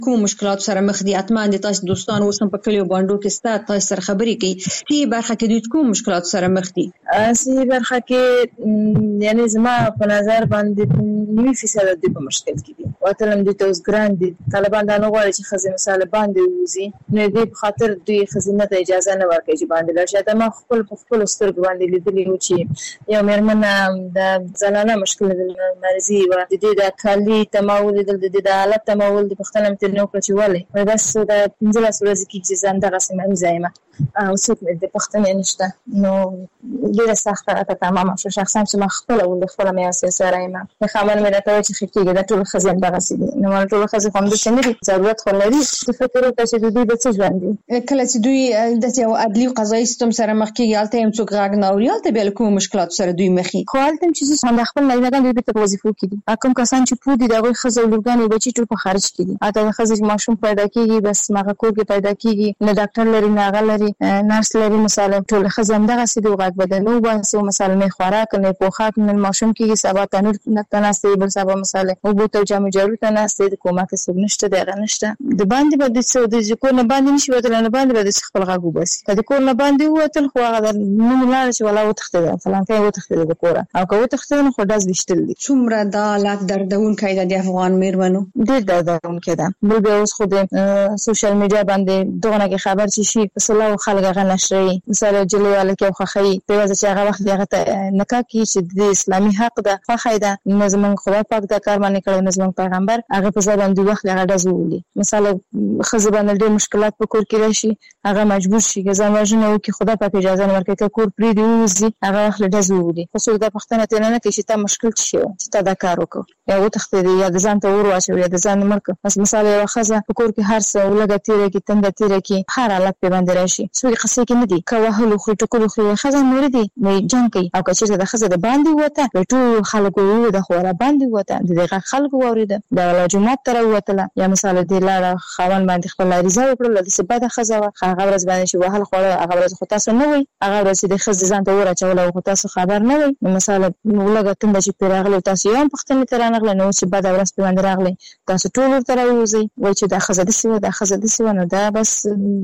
کوم مشکلات سره مخ دي؟ اتمن د تاسو دوستان اوس هم په کلیو باندې کې تاسو سره خبرې کوي چې برخه کې دوی کوم مشکلات سره مخ دي؟ اسی برخه کې یعنی زما په نظر باندې 90% د په مشکل کې دي. واتلم د توس ګران دي طالبان دا نه غواړي چې خزه مثال باندې وزي نه دي په خاطر دوی خزینه ته اجازه نه ورکوي چې باندې لرشه. دا ما خپل سترګ باندې لیدلی و چې یو مېرمن د زنانه مشکل د مرزي و د دې د کالي تماول د دې د حالت تماول د پښتنه مت نو کړی ولې بس د 15 ورځې کې چې زنده رسمه مزایمه او څوک د پښتنه نشته نو ډیره سخته راته تمامه شو. شخصا چې ما خپل ول خپل مې اساسه رایم نه خبر مې راته چې خېږي د ټول خزین دغه سي نو ما ټول خزین هم د سندري ضرورت خو لري چې فکر وکړي چې دوی د څه ژوند دي. کله چې دوی د یو عدلي قضایي سیستم سره مخ کېږي البته هم څوک غاګ نه اوري البته بل کوم مشکلات سره دوی مخې خو البته چې هم خپل نه لګان د وظیفو کې دي کوم کسان چې پودي دغه خزو لګانې بچي ټول په خارج کې دي اته خزې ماشوم پیدا کیږي بس ماغه کور کې پیدا کیږي نه ډاکټر لري نه غل لري نرس لري مثلا ټول خزم دغه سي د غاګ بدنو باسو مثلا نه خوراک نه پوخاک نه ماشوم کې سبا تنور نه تناسته بل سبا مثلا او بوته جامې جوړ تناسته د کومه څه نشته دغه نشته د باندې بده څه د کو نه باندې نشي وته نه باندې بده خپل غاګو بس کله کو نه باندې وته خو هغه نو لاړ شي ولا وتخته فلان کې وتخته د کوره او کو وتخته نو خو داس وشتل دي څومره دا لات دردون کایده د افغان میرمنو ډېر دردون کېده بل به اوس خو د سوشل میډیا باندې دغه کې خبر شي مثلا خلک غا نشري مثلا جلواله کې خوخي په وجه چې هغه وخت هغه نکاح کې چې د اسلامي حق ده خوخیده نظم خدای پاک دا کار باندې کړی نظم پیغمبر هغه په ځای باندې وخت هغه دزولي مثلا خزبان ډېر مشکلات په کور کې راشي هغه مجبور شي ځان واجنه او کې خدای پاک اجازه نه ورکړي کور پری دی وزي هغه وخت دزولي خو څو د پښتنه ته نه کې چې تا مشکل شي چې تا دا کار وکړي یا وتخته دی یا د ځان ته ور واچو یا د ځان مرکه بس مثلا یو خزه په کور کې هر څه ولګه تیره کې تنګ تیره کې هر حالت په باندې راشي څو قصې کې نه دي کوهلو خو ټکو خو خزه مور دي نه جنگ کوي او کچې د خزه د باندې وته ټول خلکو یو د خورا باندې وته دغه خلکو ورید د جمعه تر وته یا مثلا د لاړه خوان باندې خپل ریزه وکړل د سبا د خزه هغه ورځ باندې شو هغه خو هغه ورځ خو تاسو نه وي هغه ورځ د خزه ځان ته ورچول او تاسو خبر نه وي مثلا ولګه تند چې پیراغله تاسو یو پختنه تر نه غل نو چې بعد ورځ په باندې راغلی تاسو ټول تر وځي وای چې د خزه د سیمه نو دا بس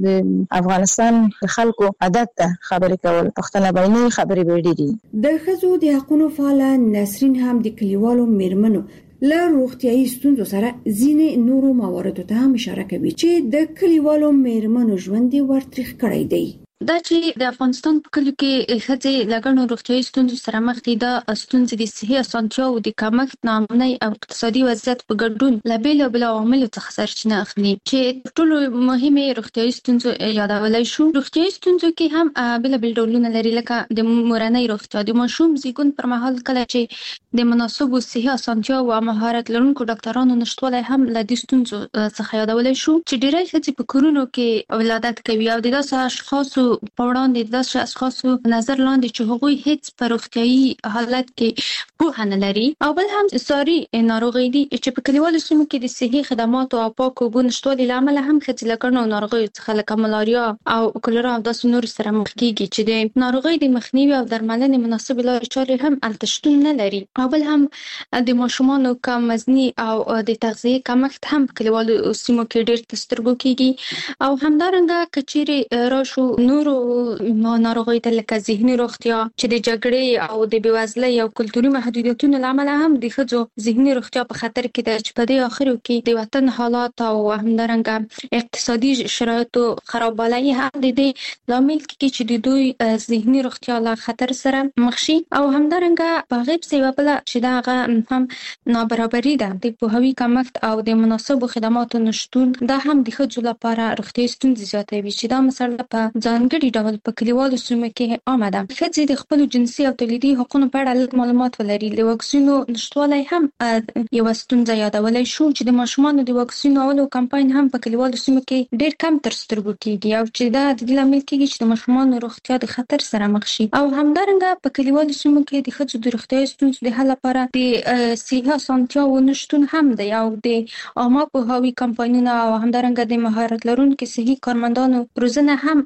د افغانستان خلکو عادت ده خبرې کول پښتنه باندې خبرې وړي د خزو د حقوقو فعال نسرین هم د کلیوالو میرمنو له روغتیايي ستونزو سره ځینې نورو مواردو ته هم اشاره کوي چې د کلیوالو میرمنو ژوند ورتریخ کړی دی. دا چې د افغانستان په کلیو کې ښځې لګڼو روغتیايي ستونزو سره مخ دي دا ستونزې د صحي اسانتیاوو د کمښت ناامنۍ او اقتصادي وضعیت په ګډون له بېلابېلو عواملو څخه سرچینه اخلي چې ټولو مهمې روغتیايي ستونزو یادولی شو. روغتیايي ستونزو کې هم بېلابېل ډولونه لري لکه د مورنۍ روغتیا د ماشوم زیږون پر مهال کله چې د مناسبو صحي اسانتیاوو او مهارت لرونکو ډاکټرانو نشتوالی هم له دې ستونزو څخه یادولی شو چې ډېری ښځې په کورونو کې ولادت کوي او د داسې اشخاصو په وړاندې داسې اشخاصو نظر لاندې چې هغوی هیڅ په روغتیايي حالت کې پوهه نه لري او بل هم ساري ناروغۍ دي چې په کلیوالو سیمو کې د صحي خدماتو او پاکو اوبو نشتوالي له امله هم ښځې له ګڼو ناروغیو څخه لکه ملاریا او کولرا او داسې نورو سره مخ کېږي چې د ناروغۍ د مخنیوي او درملنې مناسبې لارې چارې هم هلته شتون نه لري او بل هم د ماشومانو کم وزني او د تغذیې کمښت هم په کلیوالو سیمو کې ډېر تر سترګو کېږي او همدارنګه که چیرې راشو نورو ناروغیو ته لکه ذهني روغتیا چې د جګړې او د بېوزلۍ او کلتوري محدودیتونو له امله هم د ښځو ذهني روغتیا په خطر کې ده چې په دې اخرو کې د وطن حالات او همدارنګه اقتصادي شرایطو خرابوالی هم د دې لامل کېږي چې د دوی ذهني روغتیا له خطر سره مخ شي او همدارنګه په هغې پسې یوه بله چې د هغه هم نابرابري ده د پوهاوي کمښت او د مناسبو خدماتو نشتون دا هم د ښځو لپاره روغتیايي ستونزې زیاتوي چې دا مسله په ځانګړي ډول په کلیوالو سیمو کې عامه ده. ښځې د خپلو جنسي او تولیدي حقونو په اړه لږ معلومات ولري. د واکسینو نشتوالی هم یوه ستونزه یادولی شو چې د ماشومانو د واکسینو اولو کمپاین هم په کلیوالو سیمو کې ډېر کم تر سترګو کېږي او چې دا د دې لامل کېږي چې د ماشومانو روغتیا د خطر سره مخ شي او همدارنګه په کلیوالو سیمو کې د ښځو د روغتیايي ستونزو د حل لپاره د صحي اسانتیاوو نشتون هم دی او د عامه پوهاوي کمپاینونه او همدارنګه د مهارت لرونکو صحي کارمندانو روزنه هم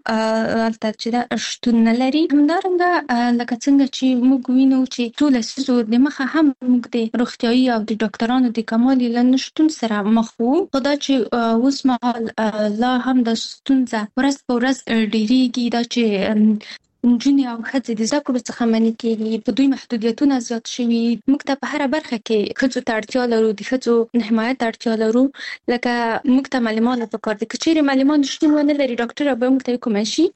البته چې دا شتون نه لري. همدارنګه لکه څنګه چې موږ وینو چې ټول لسیزو د مخه هم موږ د روغتیايي او د ډاکټرانو د کمال له نشتون سره مخ وو، خو دا چې اوس مهال لا هم د ستونزه ورځ په ورځ ډېرېږي، دا چې نجونې او ښځې د زده کړو څخه منع کېږي، په دوی محدودیتونه زیات شوي. موږ ته په هره برخه کې ښځو ته اړتیا لرو، د ښځو حمایت اړتیا لرو، لکه موږ ته معلمان پکار دي. که چیرې معلمان شتون ونه لري، ډاکټر به موږ ته کومه شي.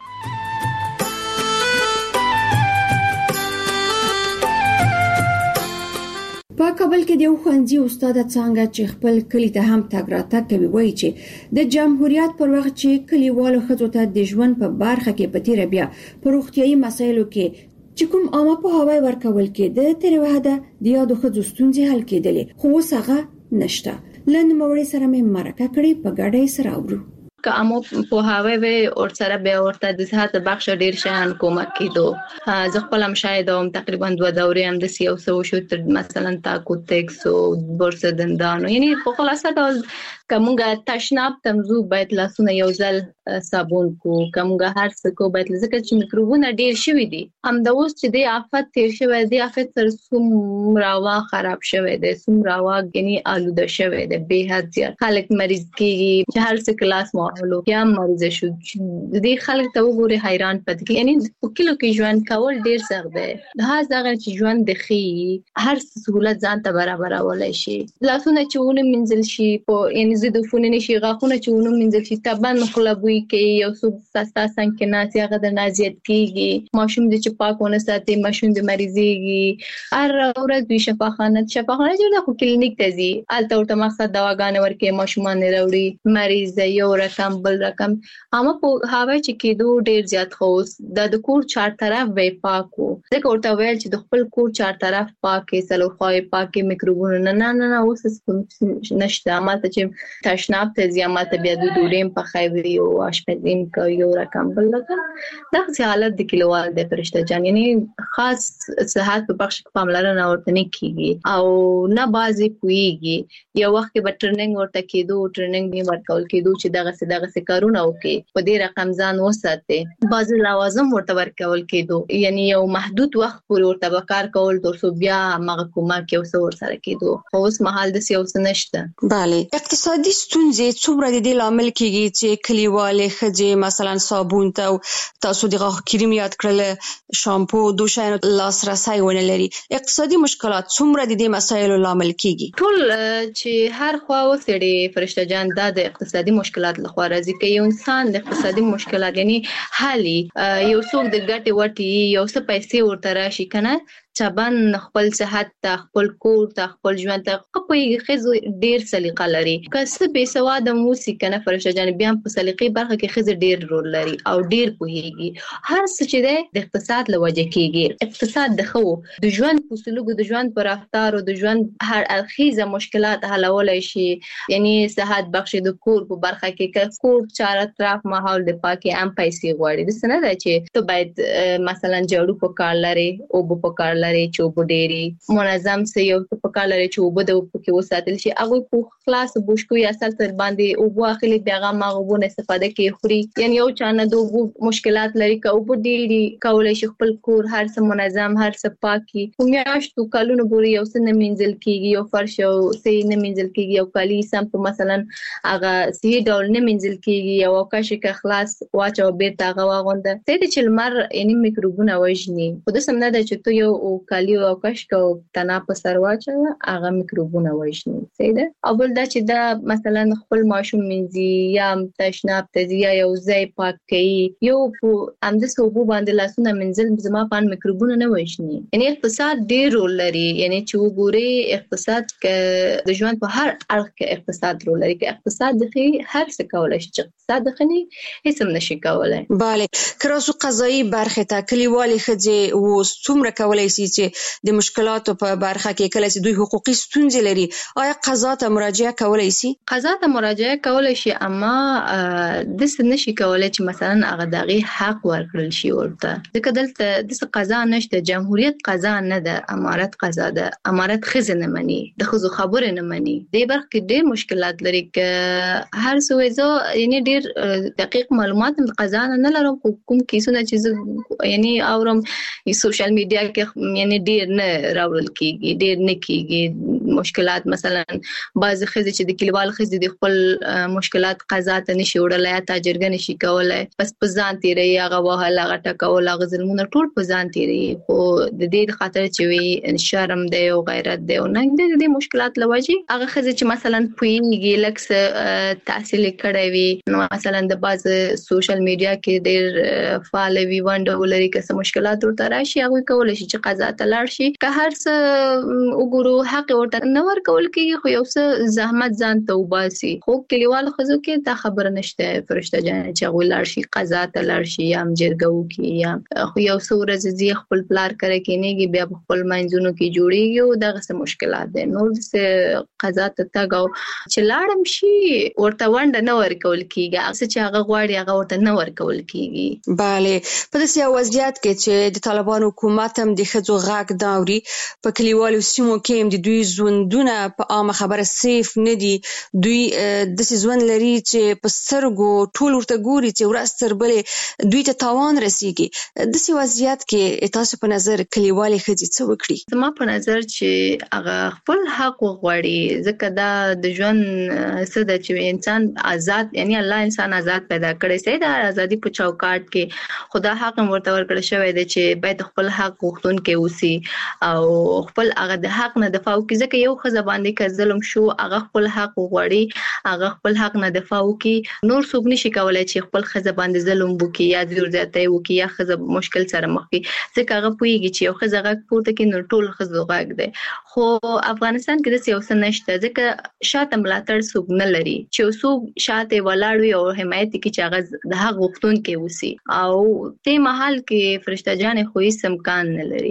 په کابل کې د یو ښوونځي استاد څنګه چې خپل کلی ته هم تګ راتګ کوي، وایي چې د جمهوریت پر وخت چې کلیوالو ښځو ته د ژوند په برخه کې په تیره بیا په روغتیايي مسایلو کې چې کوم عامه پوهاوی ورکول کېده، تیره وحده د یادو ښځو ستونزې حل کېدلې، خو اوس هغه نشته. له نوموړي سره مې مرکه کړې، په ګډه یې سره اورو. که امو پوهاوی وي او سره به ورته د صحت بخش ډیر شان کومک کیدو. زه خپل هم شاید هم تقریبا 2 دورې هم د سیاسو شو مثلا تاکو تکس او بورس دندانو، یعنی په خلاصه ډول کومه تشناب تمزو باید لاسونه یو ځل صابون کو، کومه هر څه کو باید ځکه چې میکروبونه ډیر شوي دي. هم د اوس چې د آفت تیر شوی دی، آفت سره څومره خراب شوی دی، څومره یعنی آلوده شوی دی، به حد زیات خلک مریض کیږي چې هر څه کلاس ماحول یا مریض شو. د خلک ته وګوري حیران پاتې کیږي، یعنی په کلو کې ژوند کول ډیر سخت دی. دا ځکه چې ژوند د خي هر سہولت ځان ته برابرولای شي. لاسونه چې ونه منځل شي په یعنی زیدفونه نشي، غاښونه چې ونه منځل شي، تبان خلبوي کې یو څو سستا څنګه ناسي هغه د نازیت کیږي. ماشوم د چې پاکونه ساتي، ماشوم د مریضيږي. هر ورځ دوی شفاخانه جوړه خو کلینیک ته ځي، الته ورته مقصد دواګانې ورکې، ماشومان راوړي، مریض یو رقم بل رقم. اما په هاوی چې کېدو ډیر زیات خوس د کور چار طرف وې پاکو، ځکه ورته ویل چې د خپل کور چار طرف پاکې سلو خوای پاکې میکروبونه نه اوس نشته. اما ته چې تشناب ته زیامات بیا د ډوډۍ په خایوي او اشپزین کوي یو رقم بل رقم. دغه حالت د کلیوال د فرشته جان یعنی خاص صحت په بخش پاملرنه ورته نه کیږي او نه بازي کويږي. یو وخت کې به ټریننګ ورته کېدو، ټریننګ به ورکول کېدو چې دغه کارونه وکي، په دې رقم ځان وساتي. بعض لوازم ورته ورکول کېدو، یعنی یو محدود وخت پورې ورته کار کول تر څو بیا مغکومه کې اوس ور سره کېدو. خو اوس مهال د سیاست نشته. بله، اقتصادي ستونزې څومره د دې لامل کېږي چې کلیوالې ښځې مثلا صابون ته تاسو د غاښ کریم یاد کړل، شامپو، دوشاینو لاسرسی ونه لري. اقتصادي مشکلات څومره د دې مسایلو لامل کېږي؟ ټول چې هر خوا وسړي فرشته جان د اقتصادي مشکلات لخوا راځي. کې یو انسان د اقتصادي مشکلات یعنی حالي یو څوک د ګټي وټي یو څه پیسې ورته راشي کنه، چابان خپل صحت ته، خپل کور ته، خپل ژوند ته خپل خزو ډیر سلیقه لري. که به سواد موسی کنه فرشته جان بیا په سلیقې برخه کې خزه ډیر رول لري او ډیر پوهیږي. هر څه چې د اقتصاد لوجه کېږي. اقتصاد د خو د ژوند په سلوک، د ژوند پر رفتار او د ژوند هر اړخیزه مشکلات حلولای شي. یعنی صحت بخش د کور په برخه کې کور چار اطراف ماحول د پاکي ام پیسې غواړي. د سند چې ته باید مثلا جوړو په کار لري او په کار لري چې وبډيري منظم سي یو په کار لري چې وبد په وساتل شي. هغه په خلاص بوشکو یا اصل تر باندې او واخلي بیاغه ماغبونه استفاده کوي خوري. یعنی یو چانه دوه مشکلات لري که وبډيري کولای شي خپل کور هر څه منظم، هر څه پاکي. میاشتو کلونو پورې یو څه نه منځل کیږي، یو فرش او سي نه منځل کیږي، یو کالي سم په مثلا هغه سي ډول نه منځل کیږي، یو کاش کې خلاص واچو بیرته هغه واغونده سي د چلمر یعنی میکروبونه وژني. خو د سم نه د چې ته یو کالی او کاش کو تنا په سر واچو هغه میکروبونه وژني. سي ده اول دا چې دا مثلا خپل ماشوم منځي یا تشناب ته یا یو ځای پاک کوي، یو په امده صوبو باندې لاسونه منځل زما پان میکروبونه نه وژني. یعنی اقتصاد ډیر رول لري. یعنی چې وګوري اقتصاد کې د ژوند په هر اړخ کې اقتصاد رول لري. کې اقتصاد دغه هر څه کولای شي، اقتصاد دغه هیڅ هم نشي کولای. bale کراسو قضایي برخه ته کلیوالي خځې و څومره کولای شي دي چې د مشکلاتو په برخه کې کله چې دوی حقوقي ستونزې لري آیا قضا ته مراجعه کولای شي؟ قضا ته مراجعه کولای شي اما د څه نشي کولای چې مثلا هغه دغه حق ورکړل شي ورته ځکه دلته د قضا نشته جمهوریت قضا نه ده امارت قضا ده امارت خزنه مني د خزو خبره نه مني د برخه کې ډېر مشکلات لري ک هر څه زه یعنی ډېر دقیق معلومات د قضا نه لرم کوم کیسونه چې یعنی اورم سوشل میډیا کې یعنی ډېر نه راول کیږي ډېر نه کیږي مشکلات مثلا بعض خزې چې د کلیوال خزې د خپل مشکلات قضا ته نشي وړلای تاجرګن شي کولای بس په ځان تیری هغه وهله هغه ټکول هغه ظلمونه ټول په ځان تیری خو د دې خاطر چې وي شرم دی او غیرت دی او نه د دې مشکلات لوجي هغه خزې چې مثلا پوینګي لکس تحصیل کړی وي نو مثلا د بعض سوشل میډیا کې ډېر فعال وي ونډه ولري که مشکلات ورته راشي هغه کولای شي چې قضا ته لاړ شي که هر څه وګورو حق ورته نه ورکول کېږي خو یو څه زحمت ځان ته وباسي خو کلیوال خزو کې دا خبره نشته فرشته جان چې هغه لاړ شي قضا ته لاړ شي یا جرګو کې یا خو یو څو ورځې زی خپل پلار کرے کېنهږي بیا خپل منځونو کې جوړیږي او دغه څه مشکلات دي نور څه قضا ته تاګو چې لاړم شي ورته ونډه نه ورکول کېږي هغه چې هغه غواړي هغه ورته نه ورکول کېږي bale په داسې وضعیت کې چې د طالبانو حکومت هم د ښځو غږ داوري په کلیوالو سیمو کې هم د دوی ژوندونه په عامه خبره سیف نه دي دوی داسې ژوند لري چې په سترګو ټول ورته ګوري چې ورځ تر بلې دوی ته تاوان رسیږي داسې وضعیت کې تاسو په نظر کلیوالي ښځې څه وکړي؟ زما په نظر چې هغه خپل حق وغواړي ځکه دا د ژوند څه د چې انسان آزاد یعنی الله انسان آزاد پیدا کړی سي د ازادي په چوکاټ کې خدا حق ورته ورکړی شوی دی چې باید خپل حق غوښتونکي اوسي او خپل هغه د حق نه دفاع وکړي ځکه یو ښځه باندې که ظلم شو هغه خپل حق وغواړي هغه خپل حق نه دفاع وکړي نور څوک نشي کولای چې خپل ښځه باندې ظلم وکړي یا زور زیاتی وکړي یا ښځه مشکل سره مخ کړي ځکه هغه پوهیږي چې یو ښځه غږ پورته کوي نو ټول ښځو غږ دی خو افغانستان کې داسې یو څه نشته ځکه شاته ملاتړ څوک نه لري چې څوک شاته ولاړ وي او حمایت کوي چې هغه د حق غوښتونکي اوسي او ته محل کې فرشته جان خو هیڅ امکان نه لري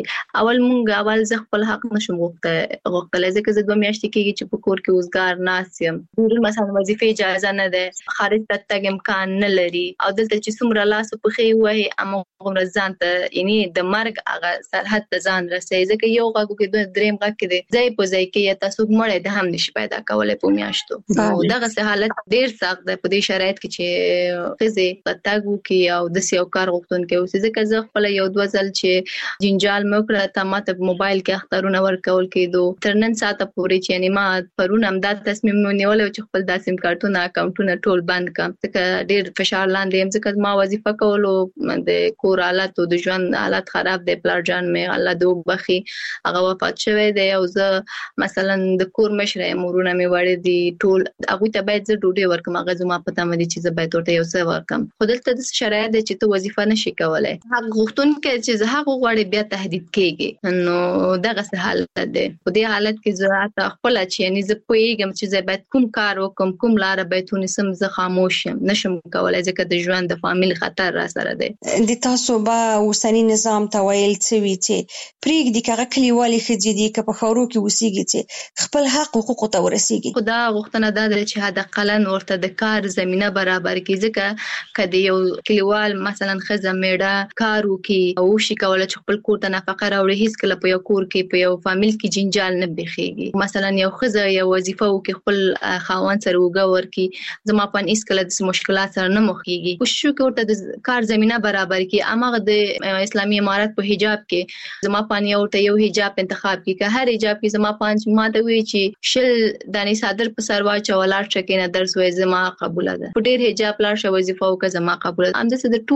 اول زه خپل حق نشم غوښتل ځکه زه 2 میاشتې کېږي چې په کور کې وزګار ناست یم مثلا وظیفه اجازه نه ده خارج ته تګ امکان نه لري او دلته چې څومره لاس په خې وای اما عمر ځان ته یعنی د مرګ هغه سرحد ته ځان رسي ځکه یو غږ کې دریم غږ کې دی ځای په ځای کې تاسو مړې د هم نشي پیدا کولای په میاشتو دغه حالت ډیر سخت ده په دې شرایط کې چې خزه پتاګو کې او د سیو کار غوښتونکي اوس ځکه زه خپل یو دوه ځل چې جنجال مکړه ته ماته موبایل کې اخترونه ورکول کېدو تر نن ساعته پورې چې یعنی ما پرون هم دا تصمیم نیول چې خپل د سیم کارتونه اکاونټونه ټول بند کړم ځکه ډیر فشار لاندې هم ځکه ما وظیفه کولو د کور حالت او د ژوند حالت خراب دی پلار جان مې الله دې وبخي هغه وفات شوی دی او زه مثلا د کور مشره امورونه مې وړي دي ټول هغه ته باید زه ډوډۍ ورکم هغه زما پته مې دي چې زه باید ورته یو څه ورکم خو دلته د شرایط دي چې ته وظیفه نشي کولای حق غوښتونکي چې زه حق غواړي بیا تهدید کېږي نو دغه څه حالت دی په دې حالت کې زه خپل چې یعنی زه پوهیږم چې زه باید کوم کار وکم کوم لار باید ونیسم زه خاموش یم نشم کولای ځکه د ژوند د فامیل خطر را سره دی د تاسو به اوسنی نظام ته ویل څه وی چې پریږدي کغه کلیوالي خځې دي که په خاورو کې اوسېږي چې خپل حق حقوق ته ورسیږي خدا غوښتنه ده چې حد اقل ورته د کار زمينه برابر کړي ځکه کله یو کلیوال مثلا خزه میړه کار وکي او شي کولای چې خپل کور ته نفقه راوړي هیڅ کله په یو کور کې په یو فامیل کې جنجال نه بخيږي مثلا یو خزه یو وظیفه وکي خپل خاوند سره وګور کی زما په هیڅ کله د مشکلات سره نه مخېږي کوشش وکړو ورته د کار زمينه برابر کړي امغه د اسلامي امارات په حجاب کې زما په یو حجاب انتخاب کړي که هر حجاب کې زما په ماته وی چې شل دانی صادر په سروا چولار چکینه درس وې زما قبول ده په ډېر حجاب لار شو وظیفه او که زما قبول ده هم د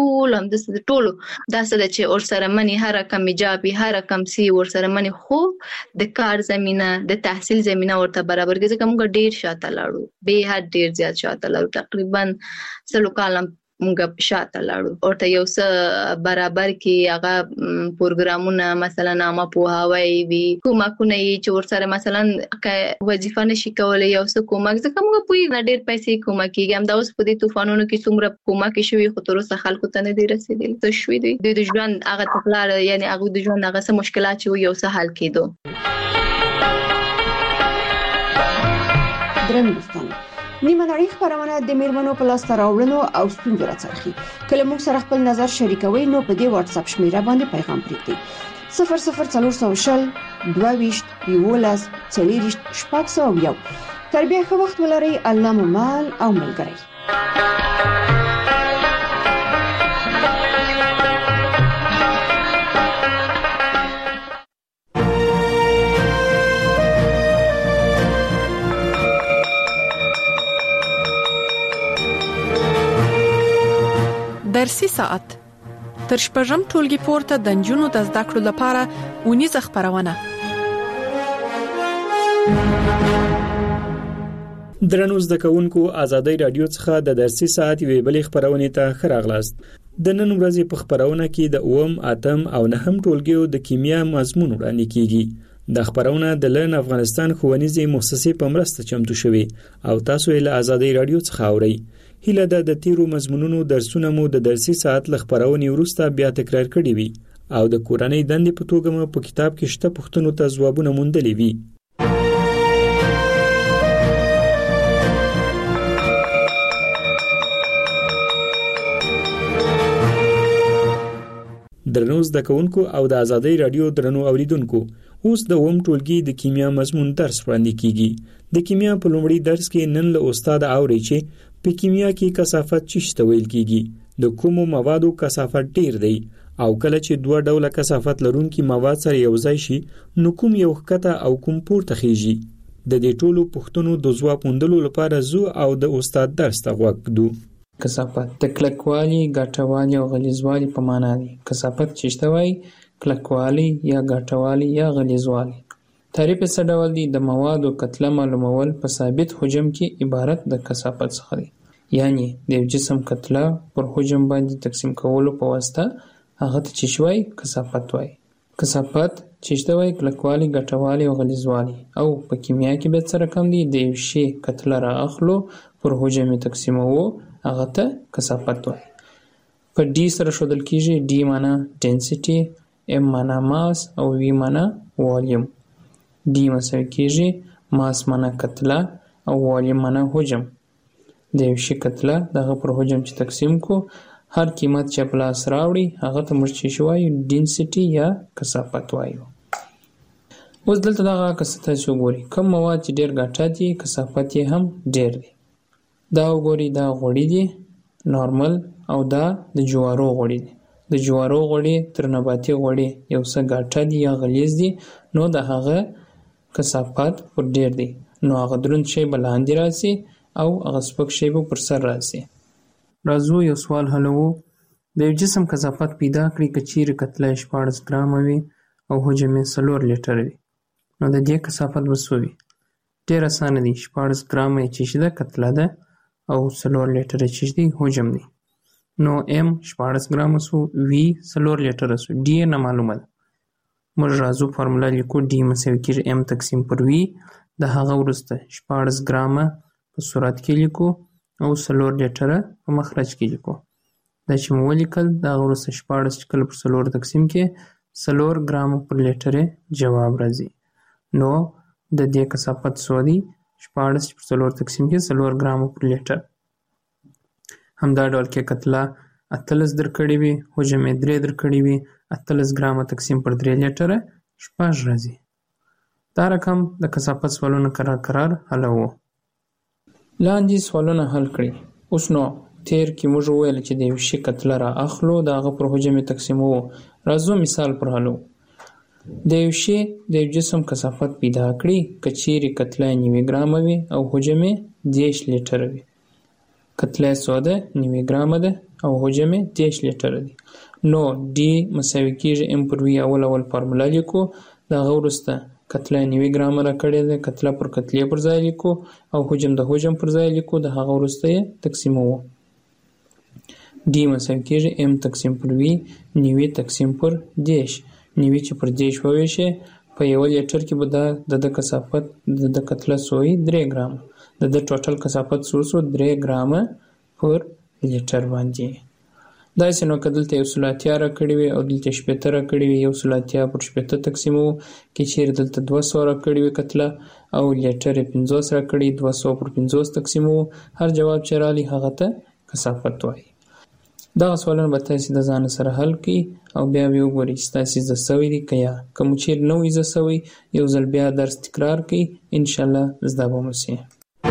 ټولو دا څه چې اور سره منی هر کم حجاب هر کم سی ور سره منی خو د کار زمينه د تحصیل زمينه ورته برابر کړي چې موږ ډېر شاته لاړو به هر ډېر زیات شاته لاړو تقریبا 3 کال موږ شاته لاړو ورته یو څه برابر کې هغه پروګرامونه مثلا عامه پوهاوی وي کومکونه چې ورسره مثلا وظیفه نشي کولای یو څه کومک ځکه موږ په ډېر پیسې کومک کیږي دا اوس په دې طوفانونو کې څومره کومک شوی خو تر اوسه خلکو ته نه دی رسیدلی څه شوی دی د ژوند هغه تکلار یعنی هغه د ژوند هغه څه مشکلات چې یو څه حل کېدو درنو دوستانو نیمه نړۍ خبرونه د میرمنو په لاس راوړنو او ستونزو راڅرخي کله موږ سره خپل نظر شریکوي نو په دې واتس اپ شمیره باندې پیغام پریږدئ 00400 22 11 40 شپږ تر بیا ښه وخت ولرئ الله مو مال او ملګری درسي ساعت تر شپږم ټولګي پورته د نجونو د زده کړو لپاره ونیزه خبرونه درنو زده کوونکو ازادي رادیو څخه د درسي ساعت وی بلې خبرونه ته خراغلاست د نن ورځې په خبرونه کې د اوم اتم او نهم ټولګیو د کیمیا مضمون وړاندې کیږي د خبرونه د لرن افغانستان ښوونیزې مؤسسې په مرسته چمتو شوی او تاسو یې له ازادي رادیو څخه اورئ هیله ده د تیرو مضمونونو درسونه مو د درسي ساعت له خبرونې وروسته بیا تکرار کړي وي او د کورنۍ دندې په توګه مو په کتاب کې شته پوښتنو ته ځوابونه موندلي وي درنو زده کوونکو او د ازادي رادیو درنو اوریدونکو اوس د اوم ټولګي د کیمیا مضمون درس وړاندې کیږي د کیمیا په لومړي درس کې نن له استاد اوري چې په کیمیا کې کثافت چشته ویل کیږي د کومو موادو کثافت ډیر دی او کله چې دوه ډوله کثافت لرونکي مواد سره یو ځای شي نو کوم یو ښکته او کوم پورته خيږي د دې ټولو پوښتنو د ځواب موندلو لپاره زو او د استاد درس ته وګورو کثافت د کلکوالي ګټوالي او غلیظوالي په معنا دی کثافت چشته وای کلکوالي یا ګټوالي یا غلیظوالي تعریف څه ډول دی د موادو کتله معلومول په ثابت حجم کې عبارت د کثافت څخه دی یعنی د جسم کتله پر حجم باندې تقسیم کولو په واسطه هغه ته چشوي کثافت وای کثافت چشته وای کلکوالي ګټوالي او غلیظوالي او په کیمیا کې به څه رقم دی د یو شی کتله را اخلو پر حجم تقسیموو هغه ته کثافت وای په ډي سره شودل کیږي ډي معنا ډنسټي ام معنا ماس او وی معنا والیوم ډي مساوي کیږي ماس معنا کتله او والیوم معنا حجم د یو شی کتله دغه پر حجم چې تقسیم کو هر قیمت چې په لاس راوړي هغه ته موږ چې شوی ډنسټي یا کثافت وایو اوس دلته دغه کثافت وګوري کوم مواد چې ډیر ګټه دي کثافت یې هم ډیر دی دا وګوري دا غوړي دي نارمل او دا د جوارو غوړي دي د جوارو غوړي تر نباتي غوړي یو څه ګټه دي یا غلیظ دي نو د هغه کثافت پر ډیر دی نو هغه دروند شی بلاندې راسي او هغه سپک شی به پر سر راسي راځو یو سوال حلو د جسم کثافت پیدا کړی کچیر کتله 14 ګرام وي او حجم یې 4 لیټر وي نو د دې کثافت وسوي ډیر اسانه دي 14 ګرام یې چې ده کتله ده او 4 لیټر چې دی حجم دی نو ام 14 ګرام وسو وی 4 لیټر وسو ډي نه معلومه ده موږ راځو فارمولا لیکو ډي مساوي کیږي ام تقسیم پر وی د هغه ورسته 14 ګرام په صورت کې لیکو او 4 لیټر په مخرج کې لیکو دا چې مو ولیکل دا ورسته 14 کله پر 4 تقسیم کې 4 ګرام پر لیټر جواب راځي نو د دې کثافت سودی 14 پر 4 تقسیم کې 4 ګرام پر لیټر همدا ډول کې کتله 38 درکړې وي حجم یې 3 درکړې وي 38 ګرام تقسیم پر 3 لیټر 6 راځي دا رقم د کثافت سوالونو قرار حل وو لاندې سوالونه حل کړئ اوس نو تیر کې موږ ویل چې د یو شي کتله را اخلو دا هغه پر حجم تقسیمو راځو مثال پر حلو د یو شي د جسم کثافت پیدا کړئ کچيري کتله 9 ګرام وي او حجم 10 لیټر وي کتله سوده 9 ګرام ده او حجم 10 لیټر دی نو ډي مساوي کیږي ام پر وی اول فارمولا لیکو دا غورسته کتله 9 ګرام را کړی ده کتله پر کتلې پر ځای لیکو او حجم د حجم پر ځای لیکو د هغه ورسته تقسیمو ډي مساوي کېږي ام تقسیم پر وي 90 تقسیم پر 10. 90 چې پر 10 وویشي په یو لیټر کې به د کثافت د کتله سوی 3 ګرامه. د ټوټل کثافت څو 3 ګرامه پر لیټر باندې. داسې نو که دلته 180 راکړې وي او دلته 80 راکړې وي 180 پر 80 تقسیموو. که چیرې دلته 200 راکړې وي کتله او لیټر 50 راکړي 200 پر 50 تقسیموو. هر جواب چې رالی هغه ته کثافت وایي. دغه سوالونه به تاسې د ځان سره حل کړئ او بیا به وګورئ چې تاسې زده سوي دي که یا. که مو چیرې نه وي زده سوي یو ځل بیا درس تکرار کړئ، انشاءالله زده به مو سي.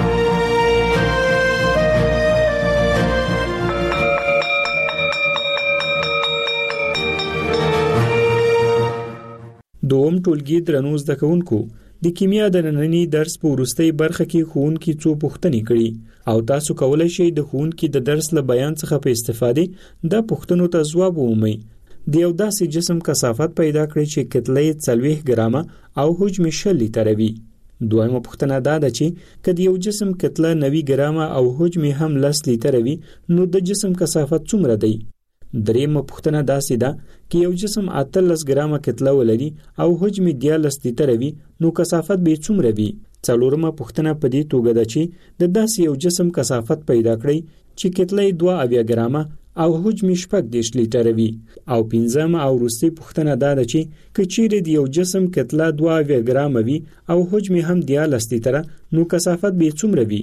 دوم ټولګي درنو زده کوونکو، د کیمیا د ننني درس په وروستۍ برخه کې ښوونکي څو پوښتنې کړي او تاسو کولی شئ د ښوونکي د درس له بیان څخه په استفادې د پوښتنو ته ځواب ومومئ. د یو داسې جسم کثافت پیدا کړئ چې کتله یې 40 ګرامه او حجم 20 لیتره وي. دویمه پوښتنه دا ده چې که د یو جسم کتله 90 ګرامه او حجم هم 10 لیتره وي نو د جسم کثافت څومره دی؟ دریمه پوښتنه داسې ده که یو جسم 18 ګرامه کتله ولري او حجم 11 لیتره وي نو کثافت به څومره وي؟ څلورمه پوښتنه په دې توګه ده چې د داسې یو جسم کثافت پیدا کړئ چې کتله 2 ګرامه او حجم 18 لیتره وي. او پنځمه او وروستۍ پوښتنه دا ده چې که چیرې د یو جسم کتله 2 ګرامه وي او حجم هم 11 لیتره نو کثافت به څومره وي؟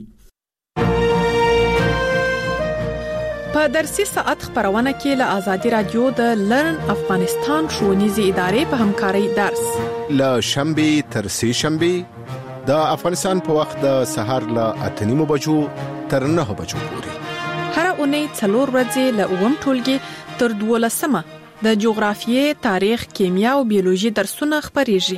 په درسي ساعت خبرونه کې له آزادي رادیو د لرن افغانستان ښوونیزې ادارې په همکارۍ درس له شنبه تر سه شنبه د افغانستان په وخت د سهار له 8:30 بجو تر 9 بجو پورې. هر اونۍ 4 ورځې له اووم ټولګي تر 12مه د جغرافیې، تاریخ، کیمیا او بیولوژي درسونه خبريږي.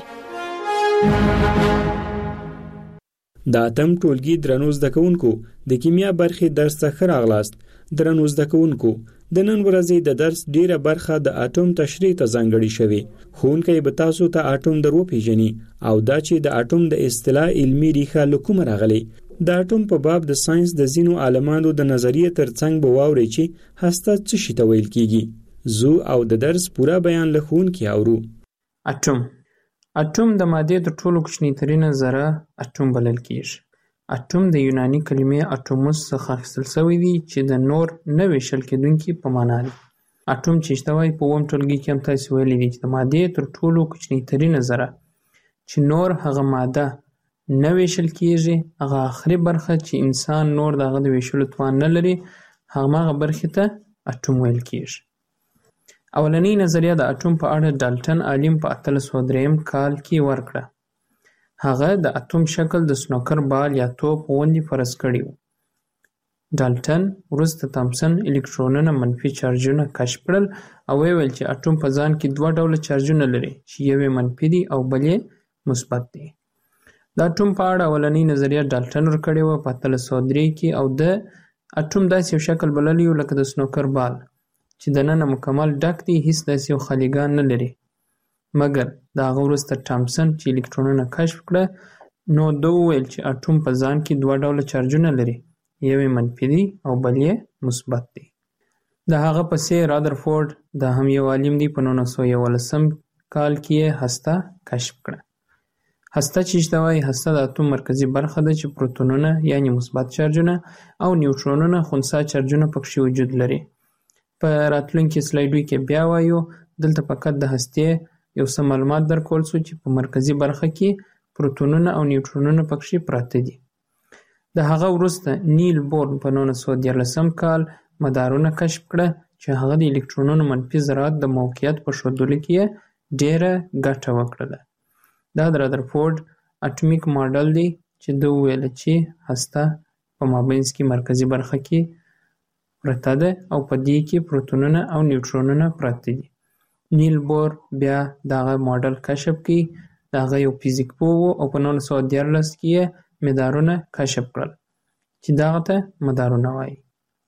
د اتم ټولګي درنو زده کوونکو، د کیمیا برخې درس ته ښه راغلاست. درنو زده کوونکو، د نن ورځې د درس ډیره برخه د اټوم تشریح ته ځانګړې شوې. ښوونکی به تاسو ته اټوم در وپیژني او دا چې د اټوم د اصطلاح علمي ریښه له کومه راغلې. د اټوم په باب د ساينس د ځینو عالمانو د نظریې ترڅنګ به واورئ چې هسته څه شي ته ویل کیږي. زو او د درس پوره بیان له ښوونکي اورو. اټوم د مادې د ټولو کوچنیترینه ذره اټوم بلل کیږي. اټوم د یوناني کلمې اټوموس څخه اخیستل شوی دی چې د نور نه ویشل کېدونکي په معنا دی. اټوم چې شته وایي په اووم ټولګي کې هم تاسې ویلي دي چې د مادې تر ټولو کوچنیترینه ذره چې نور هغه ماده نه ویشل کیږي، هغه آخري برخه چې انسان نور دغه د ویشلو توان نه لري، هغه برخې ته اټوم ویل کیږي. اولنۍ نظریه د اټوم په اړه ډالټن عالم په 1803 کال کې ورکړه. هغه د اټوم شکل د سنوکر بال یا توپ غوندې فرض کړی و. ډالټن وروسته تامسن الکترونونه منفي چارجونه کشف کړل او ویل چې اټوم په ځان کې 2 ډوله چارجونه لري چې یو یې منفي دی او بل یې مثبت دی. د اټوم په اړه اولنۍ نظریه ډالټن ورکړې و په 1803 کې او د اټوم داسې یو شکل بللی و لکه د سنوکر بال چې دننه مکمل ډک دی، هیڅ داسې یو خالیګان نه لري. مګر د هغه وروسته تامسن چې الکترونونه کشف کړه نو ده وویل چې اټوم په ځان کې 2 ډوله چارجونه لري، یو یې منفي دی او بل یې مثبت دی. د هغه پسې رادرفورد دا هم یو عالم دی په 1911 کال کې یې هسته کشف کړه. هسته چې شته وایي هسته د اټوم مرکزي برخه ده چې پروتونونه یعنی مثبت چارجونه او نیوټرونونه خنثی چارجونه پکې وجود لري. په راتلونکي سلایډو کې بیا وایو. دلته فقط د هستې یو څه معلومات درکول شو چې په مرکزي برخه کې پروتونونه او نیوټرونونه پکې پراته دي. د هغه وروسته نیل بور په 1913 کال مدارونه کشف کړه چې هغه د الکترونونو منفي ذرات د موقعیت په ښودلو کې ډیره ګټه وکړه. دا د رادرفورد اټومیک ماډل دی چې دوی ویل چې هسته په مابینځ کې مرکزي برخه کې پرته ده او په دې کې پروتونونه او نیوټرونونه پراته دي. نیل بور بیا دغه ماډل کشف کړي. دغه یو فزیک پوه او په 1913 کې مدارونه کشف کړل چې دغه ته مدارونه وایي.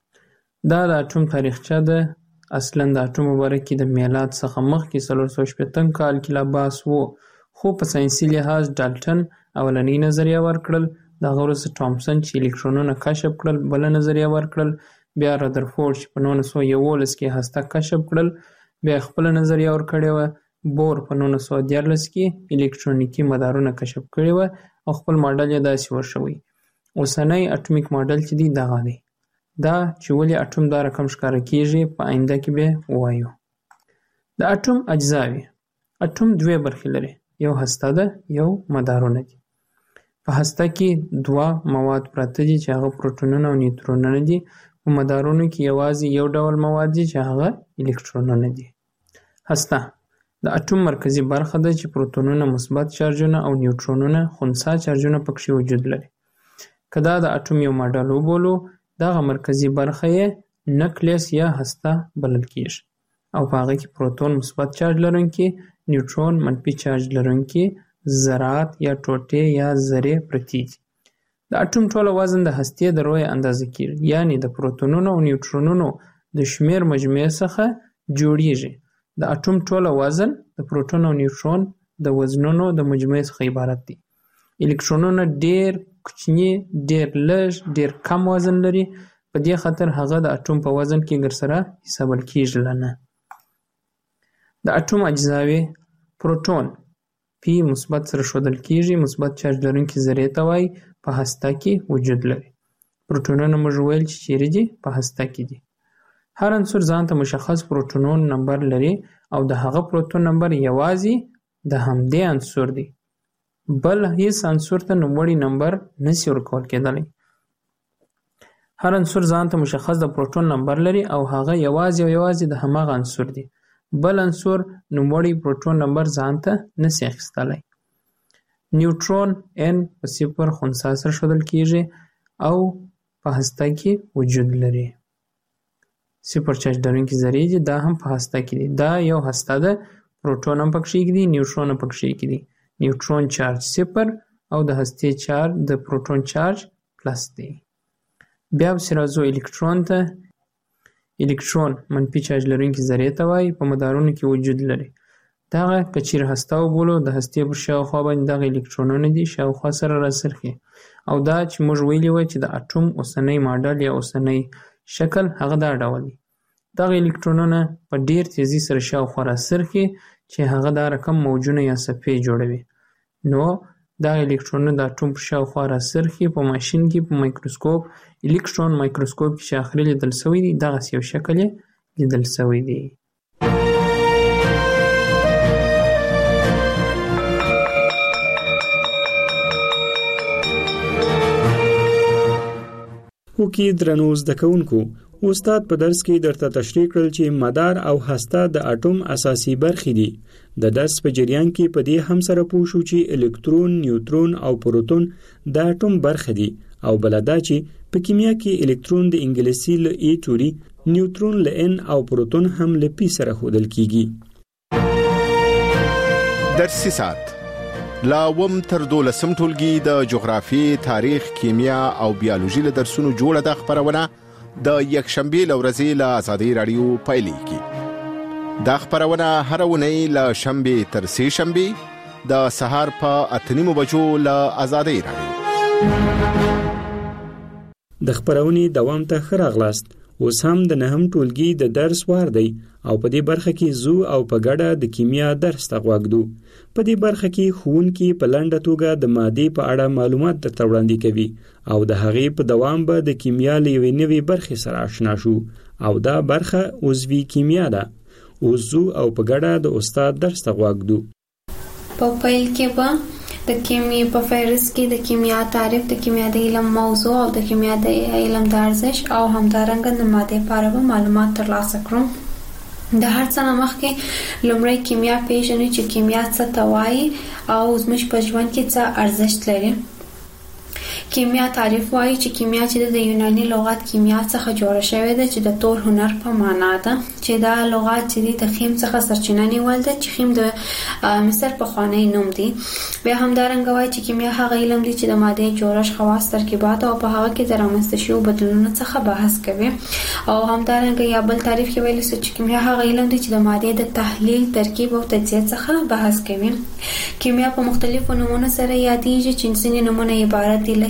دا د اټوم تاریخچه ده. اصلا د اټوم مبارک کې د میلاد څخه مخکې 415 کال کې لا بحث وو، خو په ساینسي لحاظ ډالټن اولنۍ نظریه ورکړل. دغه وروسته تامسن چې الکترونونه کشف کړل بله نظریه ورکړل. بیا رادرفورد په 1911 کې هسته کشف کړل، بیا خپل نظریه ورکړې و. بور په 1914 کې الکترونیکی مدارونه کشف کړي و او خپل ماډل یې داسې ورشوي. اوسنی اټومیک ماډل چې دی دغه دی. دا چې ولې اټوم دا رقم ښکاره کیږي په آینده کې به ووایو. د اټوم اجزاوې. اټوم دوه برخې لري، یو هسته ده، یو مدارونه دي. په هسته کې دوه مواد پراته دي چې هغه پروټونونه او نیوترونونه دي. په مدارونو کې یوازې یو ډول مواد دي چې هغه الکترونونه دي. هسته د اټوم مرکزی برخه ده چې پروتونونه مثبت چارجونه او نیوترونونه خنثی چارجونه پکې وجود لري. که دا د اټوم یو ماډل وبولو، دغه مرکزی برخه یې نکلیس یا هسته بلل کیږي او په هغه کې پروتون مثبت چارج لرونکي، نیوترون منفي چارج لرونکي ذرات یا ټوټې یا ذرې پرتې دي. د اټوم ټوله وزن د هستې د رویې اندازه کیږي، یعنی د پروتونونو او نیوترونونو د شمیر مجموعې څخه جوړیږي. د اټوم ټوله وزن د پروتون او نیوترون د وزنونو د مجموعې څخه عبارت دی. الکترونونه ډیر کوچني، ډیر لږ، ډیر کم وزن لري، په دې خاطر هغه د اټوم په وزن کې ګرسره حسابل کیږي نه. د اټوم اجزاوې. پروتون پی مثبت سره ښودل کیږي، مثبت چارج لرونکي ذرې ته وایي، په هسته کې وجود لري. پروتونونه موږ ویل چې چیرې دي؟ په هسته کې دي. هر عنصر ځان ته مشخص پروتونون نمبر لري او د هغه پروتون نمبر یوازې د همدې عنصر دی، بل هیڅ عنصر ته نوموړی نمبر نشي ورکول کېدلی. هر عنصر ځان ته مشخص د پروتون نمبر لري او هغه یوازې د هماغه عنصر دی، بل عنصر نوموړی پروتون نمبر ځان ته نشي اخیستلی. نیوترون n په 0 خنثی سره ښودل کیږي او په هسته کې وجود لري. 0 چارج لرونکي ذرې دي، دا هم په هسته کې دي. دا یو هسته ده، پروتون هم پکې کېږدي، نیوترون هم پکې کېږدي. نیوترون چارج 0 او د هستې چارج د پروتون چارج پلس دی. بیا پسې راځو الکترون ته. الکترون منفي چارج لرونکي ذرې ته وایي، په مدارونو کې وجود لري. دغه که چیرې هسته وبولو، د هستې پر شاوخوا باندې دغه الکترونونه دي شاوخوا سره راڅرخي، او دا چې موږ ویلي وو چې د اټوم اوسنی ماډل یا اوسنی شکل هغه دا ډول دی. دغه الکترونونه په ډیر تیزی سره شاوخوا راڅرخي چې هغه دا رقم موجونه یا صفحې جوړوي. نو دغه الکترونونه د اټوم په شاوخوا راڅرخي. په ماشین کې په مایکروسکوپ، الکترون مایکروسکوپ کې چې اخري لیدل شوی دی، دغسې یو شکل یې لیدل شوی دی. وکي درنو زده کوونکو، استاد په درس کې درته تشریح کړل چې مدار او هسته د اټوم اساسي برخې دي. د درس په جریان کې په دې هم سره پوه شو چې الکترون، نیوترون او پروتون د اټوم برخې دي، او بل دا چې په کیمیا کې الکترون د انګلیسي له ای توري، نیوترون له ان او پروتون هم له پی سره ښودل کیږي. درسي ساعت لا وم تر 12 ټولګي د جغرافي، تاریخ، کیمیا او بیولوژي له درسونو جوړه د خبرونه د یکشنبه لورځي له آزادۍ رادیو پایلیږي. دا خبرونه هر ونی له شنبه تر سه شنبه د سهار په 8:30 بجو له آزادۍ رادیو. د خبرونې دوام ته خراغلاست. اوس هم د نهم ټولګي د درس وار دی او په دې برخه کې زو او په ګډه د کیمیا درس ته غوږدو. په دې برخه کې ښوونکي په لنډه توګه د مادې په اړه معلومات درته وړاندې کوي او د هغې په دوام به د کیمیا له یوې نوې برخې سره آشنا شو او دا برخه عضوي کیمیا ده. اوس زو او په ګډه د استاد درس ته غوږدو. په پیل کې به د کیمیا په فهرست کې د کیمیا تعریف، د کیمیا د علم موضوع او د کیمیا د علم د ارزښت او همدارنګه د مادې په اړه معلومات ترلاسه کړو. د هر څه نه مخکې لومړی کیمیا پیژنو چې کیمیا څه ته وایي او زموږ په ژوند کې څه ارزښت لري. کیمیا تعریف وایي چې کیمیا چې د یوناني لغت کیمیا څخه جوړه شوې ده چې د تور هنر په معنا ده، چې دا لغت چې د خیم څخه سرچینه نیول ده چې خیم د مصر پخوانی نوم دی. بیا همدارنګه وایي چې کیمیا هغه علم دی چې د مادې جوړښت، خواص، ترکیبات او په هغه کې د رامنځته شویو بدلونونو څخه بحث کوي. او همدارنګه یا بل تعریف کې ویل چې کیمیا هغه علم دی چې د مادې د تحلیل، ترکیب او تجزیه څخه بحث کوي. کیمیا په مختلفو نومونو سره یادېږي چې ځینې نومونه عبارت دي له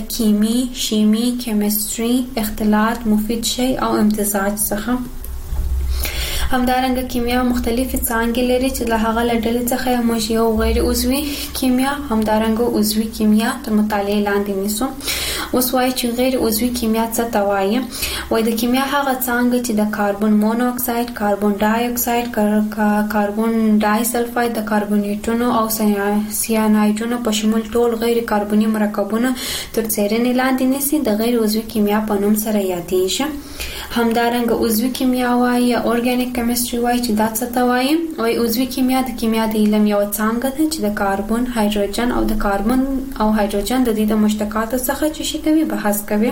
کیمی، شیمی، کیمستري، اختلاط، مفید شی او امتزاج څخه. همدارنګه کیمیا مختلفې څانګې لري چې له هغه له ډلې څخه موږ یو غیر عضوي کیمیا همدارنګه عضوي کیمیا تر مطالعې لاندې نیسو. اوس وایي چې غیر عضوي کیمیا څه ته وایي؟ وایي د کیمیا هغه څانګه چې د کاربن مونوکساید، کاربن ډای اکساید، کاربن ډای سلفاید، د کاربونیټونو او سیانایډونو په شمول ټول غیر کاربني مرکبونه تر څیړنې لاندې نیسي د غیر عضوي کیمیا په نوم سره یادېږي. همدارنګه عضوي کیمیا وایي یا اورګانیک کیمستري وایي چې دا څه ته وایي؟ وایي عضوي کیمیا د کیمیا د علم یو څانګه ده چې د کاربن، هایدروجن او د کاربن او هایدروجن د دې د مشتقاتو څخه چې کوي بحث کوي.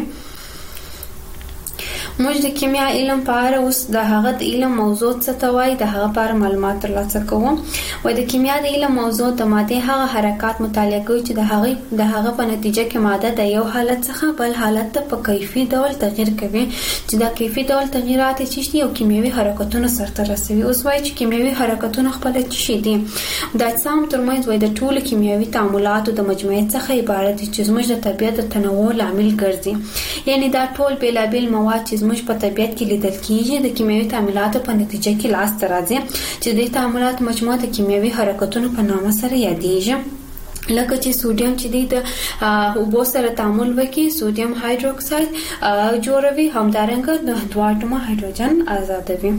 موږ د کیمیا علم په اړه اوس د هغه د علم موضوع څه ته وایي د هغه په اړه معلومات ترلاسه کوو. وایي د کیمیا د علم موضوع د ماده هغه حرکات مطالعه کوي چې د هغه په نتیجه کې ماده د یو حالت څخه بل حالت ته په کیفي ډول تغییر کوي چې دا کیفي ډول تغیرات چې یو کیمیاوي حرکتونه سرته رسوي. اوس وایي چې کیمیاوي حرکتونه خپل څه دي؟ د اجسام ترمنځ وایي د ټولو کیمیاوي تعاملاتو د مجموعې څخه عبارت دي چې زموږ د طبیعت د تنوع لامل ګرځي. یعنی دا ټول بیلابیل مواد چې موږ په طبیعت کې لیدل کیږي د کیمیاوي تعاملاتو په نتیجه کې لاس ته راځي چې د تعاملات مجموعه د کیمیاوي حرکتونو په نامه سره یادېږي. لکه چې سوډیم چې د اوبو سره تعامل وکړي سوډیم هایدروکساید جوړوي، همدارنګه د دوه اتمه هایدروجن آزادوي.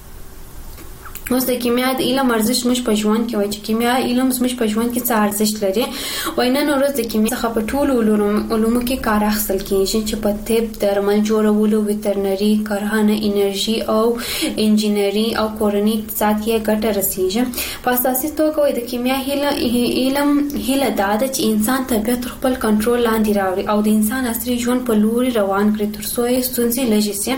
اوس د کیمیا د علم ارزښت موږ په ژوند کې وایي چې کیمیا علم موږ په ژوند کې څه ارزښت لري. وایي نن ورځ د کیمیا څخه په ټولو علومو کې کار اخیستل کیږي چې په طب، درمل جوړولو، ویټرنري، کرهڼه، انرژي او انجینري او کورني اقتصاد کې ګټه رسیږي. په اساسي توګه وایي د کیمیا علم هیله دا ده چې انسان طبیعت خپل کنټرول لاندې راوړي او د انسان عصري ژوند په لوري روان کړي تر څو یې ستونزې لږې شي.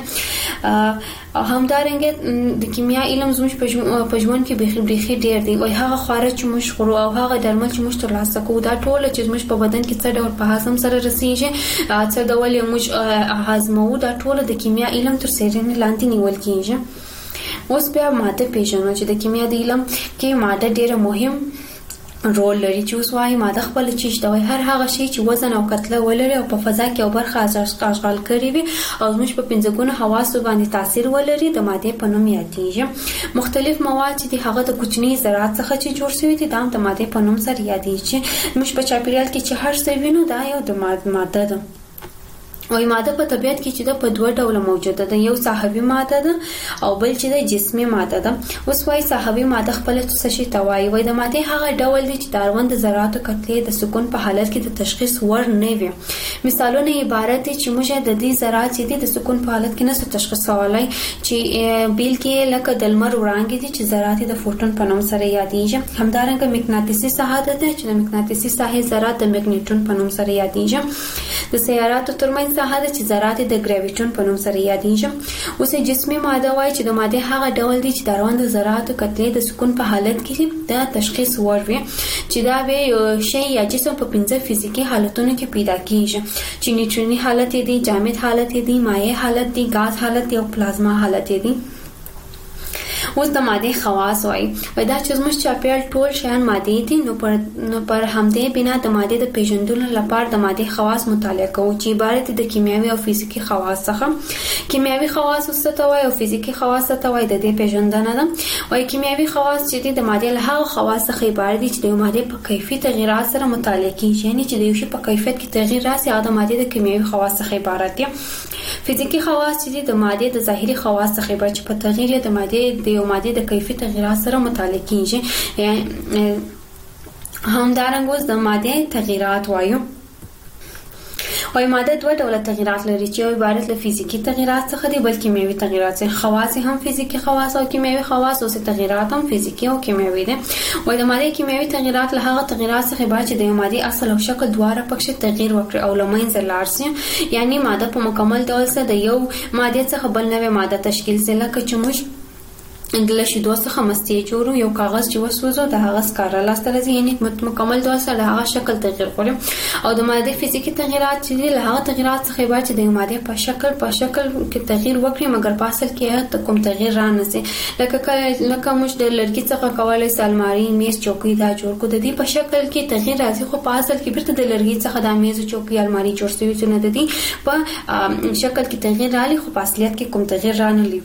همدارنګه د کیمیا علم زموږ په ژوند کې بېخي ډېر دی. وایي هغه خواړه چې موږ خورو او هغه درمل چې موږ ترلاسه کوو دا ټول چې زموږ په بدن کې څه ډول په هضم سره رسیږي، څه ډول یې موږ هضموو، دا ټول د کیمیا علم تر څیړنې لاندې نیول کیږي. اوس بیا ماده پیژنو چې د کیمیا د علم کې ماده ډېره مهم رول لري. چې اوس وایي ماده خپل چیش دا وایي هر هغه شی چې وزن او کتله ولري او په فضا کې او برخه اشغال کړي وي او زموږ په پنځه ګونه حواسو باندې تاثیر ولري د ماده په نوم یادېږي. مختلف مواد چې هغه د کوچني ذرات څخه چې جوړ شوي دي دا د ماده په نوم سره یادېږي. موږ په چاپیریال کې چې هر څه وینو دا یو د ماده ده. وایي ماده په طبیعت کې چې د په دوه ډوله موجوده ده، یو ساحوي ماده ده او بل چې د جسمي ماده ده. اوس وایي ساحوي ماده خپل څه شي ته وایي؟ وایي د ماده هغه ډول دی چې د اړوند ذراتو کتلې د سکون په حالت کې د تشخیص وړ نه وي. مثالونه عبارت دي چې موږ د دې ذرات چې د سکون په حالت کې نه تشخیصولای چې بیل کې لکه د لمر وړانګې دي چې ذرات د فوټون په نوم سره یادېږي. همدارنګه مقناطیسي ساحه ده چې د مقناطیسي ساحې ذرات د مګنیټون په نوم سره یادېږي. د سیاراتو ترمنځ ساحه ده چې ذرات د ګراویټون په نوم سره یادېږي. اوس جسمي ماده وایي چې د ماده هغه ډول دی چې د اړوند ذراتو کتلې د سکون په حالت کې د تشخیص وړ وي چې دا به شی یا جسم په 5 فزیکي حالتونو کې پیدا کیږي چې نیوټروني حالت دی، جامد حالت دی، مایع حالت دی، غاز حالت دی او پلازما حالت دی. اوس د ماده خواص وایي دا چې زموږ چاپیریال ټول شیان ماده دي نو پر همدې بنا د ماده د پیژندلو لپاره د ماده خواص مطالعه کوو چې عبارت دي د کیمیاوي او فزیکي خواص څخه. کیمیاوي خواص څه ته وایي او فزیکي خواص څه ته وایي د دې پیژندنه ده. وایي کیمیاوي خواص چې د ماده له هغه خواص څخه عبارت دي چې د ماده په کیفیت تغیرات سره مطالعه کیږي، یعنی چې د یو شی په کیفیت کې تغییر راسي او د ماده د کیمیاوي خواص څخه عبارت دي. فزیکي خواص چې د ماده د ظاهري خواص څخه عبارت چې په تغییر د ماده د کیفیت تغیرات سره مطالعه کیږي. همدارنګه اوس د ماده تغیرات وایو. وایي ماده دوه ډوله تغیرات لري چې یو عبارت له فزیکي تغیرات څخه دي بل کیمیاوي تغیرات دي. خواص هم فزیکي خواص او کیمیاوي خواص او تغیرات هم فزیکي او کیمیاوي دي. وایي د ماده کیمیاوي تغیرات له هغه تغیرات څخه عبارت چې د ماده اصل او شکل دواړه پکې تغییر وکړي او لمنځه لاړ شي، یعنی ماده په مکمل ډول سره د یو ماده څخه بل نوې ماده تشکیل شي. لکه چې موږ د شیدو څخه مستې جوړو یو کاغذ چې وسوځو د هغه سکاره لاسته راځي یعنی مکمل ډول سره د هغه شکل تغیر کوي او د ماده فزیکی تغیرات چې له هغه تغیرات څخه عبارت چې د ماده په شکل کې تغیر وکړي مګر په اصل کې کوم تغیر را نه سي لکه موږ د لرګي څخه کولای سو الماری میز چوکۍ دا جوړ کو د دې په شکل کې تغیر راځي خو په اصل کې بیرته د لرګي څخه د میز چوکۍ الماری جوړ شوی چې نه د دې په شکل کې تغیر راځي خو په اصلیت کې کوم تغیر را نه لري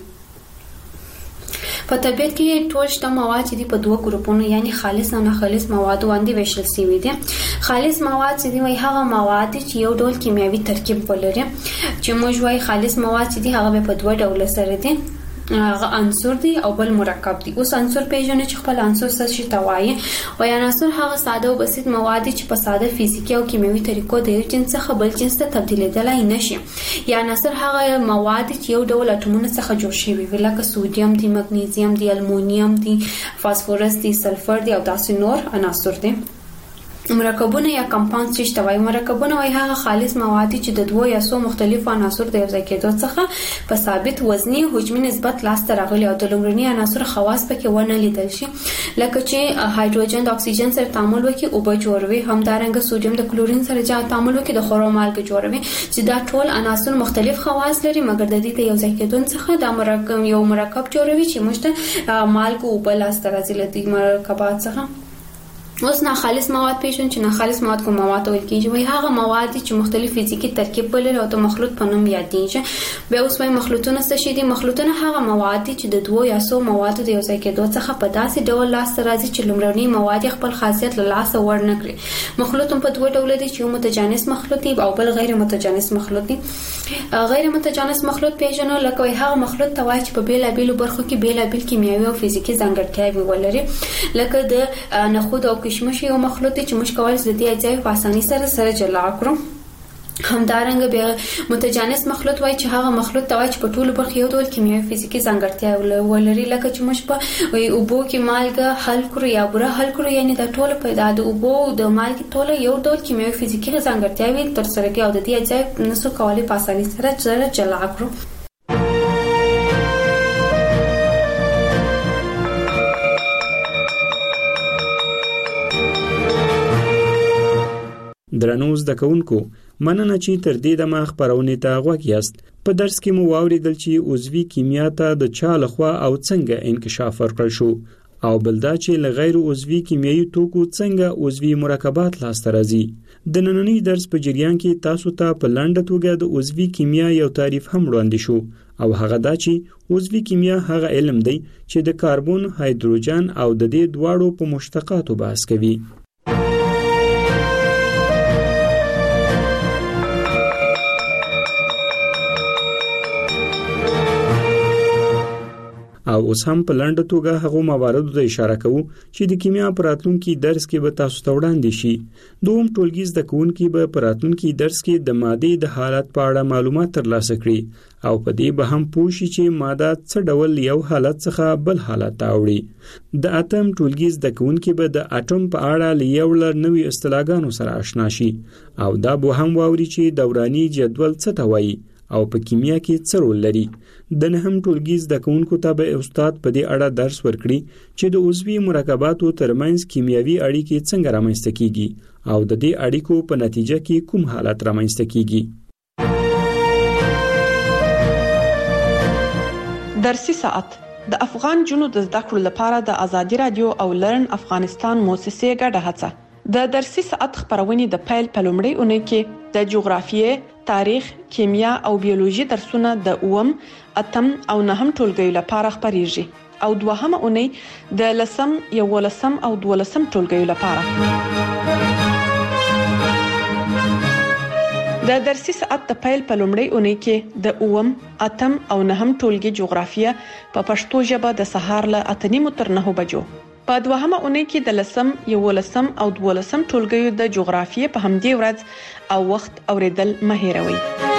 په طبیعت کې ټول شته مواد چې په دوه ګروپونو یعنی خالص او ناخالص مواد باندې ویشل شوي دي خالص مواد چې وایي هغه مواد چې یو ډول کیمیاوي ترکیب ولري چې موږ وایي خالص مواد چې هغه په دوه ډول سره دي هغه عنصر دي او بل مرکب دي اوس عنصر پیژنې چې خپل عنصر څه شي توایي او عنصر هغه ساده او بسيط مواد چې په ساده فزیکی او کیمیاوي طریقو د یو جنس څخه بل جنس ته تبدیلېدلای نشي یا عنصر هغه مواد چې یو ډول اټومونو څخه جوړ شوي لکه سوډیم دي مګنیزیم دي المونیم دي فاسفورس دي سلفر دي او داسې نور عناصر دي مرکبونه یا کمپاوند چې توای مرکبونه وای هغه خالص مواد چې د دوه یا څو مختلفو عناصر د یو ځای کېدو څخه په ثابت وزني حجمي نسبت لاس ته راغلي او د لومړني عناصر خواص پکې ونه لیدل شي لکه چې هایدروجن د اکسیجن سره تعامل وکړي او به جوړوي همدارنګه سوډیم د کلورین سره تعامل وکړي د خورو مالګه جوړوي چې دا ټول عناصر مختلف خواص لري مګر د دې ته یو ځای کېدون څخه دا مرکب جوړوي چې موږ ته مالګه او بل لاس ته راځي لدی مرکبات څخه اوس ناخالص مواد پیژن چې ناخالص مواد کوم مواد ویل کیږي وای هغه مواد چې مختلف فزیکی ترکیب ولري او د مخلوط په نوم یادېږي به اوس وای مخلوطونه څه شي دي مخلوطونه هغه مواد چې د دوه یا څو موادو د یو ځای کېدو څخه په داسې ډول لاس راځي چې لومړنی مواد خپل خاصیت له لاسه ور نه کړي مخلوط په دوه ډول دي چې متجانس مخلوط دي او بل غیر متجانس مخلوط دي غیر متجانس مخلوط پیژنو لکه هغه مخلوط توای چې په بیلابیلو برخو کې بیلابیل کیمیاوي او فزیکی ځانګړتیاوې ولري لکه د نخود او کشمش یو مخلوط چې موږ کولای شو د دې اجزا په اسانۍ سره جلا کړو همدارنګه بیا متجانس مخلوط وای چې هغه مخلوط توای چې په ټولو برخو یو ډول کیمیاوي فزیکی ځانګړتیا ولري لکه چې موږ په اوبو کې مالګه حل کړو یا بوره حل کړو یعنی د ټولو پیدا د اوبو د مالګې ټول یو ډول کیمیاوي فزیکی ځانګړتیاوې تر سره کوي او د دې اجزا نسو کولای په اسانۍ سره جلا کړو درنو زده کوونکو مننه چې تر دې دمه خبرونه ته غوږ یاست په درس کې مو واوریدل چې عضوي کیمیا ته د چا لخوا او څنګه انکشاف ورکړل شو او بل دا چې لغیر عضوي کیمیاوي توکو څنګه عضوي مرکبات لاسته راځي د نننی درس په جریان کې تاسو ته په لاندې توګه د عضوي کیمیا یو تعریف هم وړاندې شو او هغه دا چې عضوي کیمیا هغه علم دی چې د کاربن هایدروجن او د دې دواړو په مشتقاتو بحث کوي او اوس هم په لاندې توګه هغه مواردو ته اشاره کوو چې د کیمیا په راتلونکي درس کې به تاسو ته وړاندې شي دوم ټولګیز د کوونکي به په راتلونکي درس کې د مادې د حالت په اړه معلومات ترلاسه کړي او په دې به هم پوه شي چې ماده څه ډول یو حالت څخه بل حالت ته وړي د اتم ټولګیز د کوونکي به د اټوم په اړه لیول نوې اصطلاحګانو سره آشنا شي او دا به هم واوري چې دوراني جدول څه ته وایي او په کیمیا کې څه رول لري د نهم ټولګیز د کوونکو ته به استاد په دې اړه درس ورکړي چې د عضوي مرکباتو ترمنځ کیمیاوي اړیکې څنګه رامنځته کیږي او د دې اړیکو په نتیجه کې کوم حالت رامنځته کیږي درسي ساعت د افغان جنو د زده کړو لپاره د ازادي رادیو او لرن افغانستان موسسې ګډه هڅه د درسي ساعت خبرونه د پیل په لومړۍ اونۍ کې د جغرافیې، تاریخ، کیمیا او بیولوژي درسونه د اوم، اتم او نهم ټولګیو لپاره خبريږي او دوهمه اونۍ د لسم، یولسم او دولسم ټولګیو لپاره. د درسي ساعت د پیل په لومړۍ اونۍ کې د اوم، اتم او نهم ټولګي جغرافیه په پښتو ژبه د سهار له 8:30 تر 9 بجو. په دوهمه اونۍ کې د لسم، یولسم او دولسم ټولګیو د جغرافیې په همدې ورځ او وخت اوریدل مه هېروئ.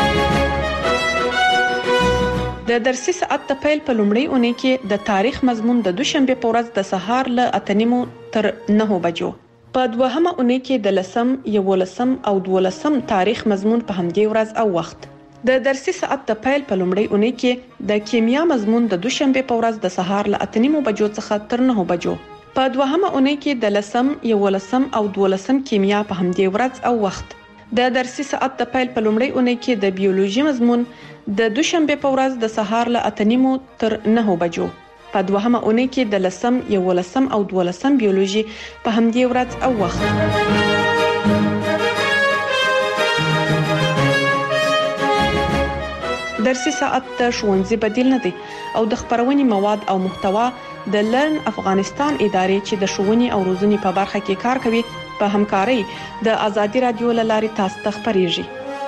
د درسي ساعت د پیل په لومړۍ اونۍ کې د تاریخ مضمون د دوشنبه په ورځ د سهار له 8:30 تر 9 بجو. په دوهمه اونۍ کې د لسم، یولسم او دولسم تاریخ مضمون په همدې ورځ او وخت د درسي ساعت د پیل په لومړۍ اونۍ کې د کیمیا مضمون د دوشنبه په ورځ د سهار له 8:30 بجو څخه تر 9 بجو. په دوهمه اونۍ کې د لسم، 11م او 12م کیمیا په همدې ورځ او وخت. د درسي ساعت د پیل په لومړۍ اونۍ کې د بیولوژي مضمون د دوشنبه په ورځ د سهار له 8:30 تر 9 بجو. په دوهمه اونۍ کې د لسم، 11م او 12م بیولوژي په همدې ورځ او وخت. درسي ساعت د ښوونځي بدیل نه دی او د خبرونې مواد او محتوا د لرن افغانستان ادارې چې د ښوونې او روزنې په برخه کې کار کوي په همکارۍ د آزادي رادیو لارې تاسو ته خبريږي.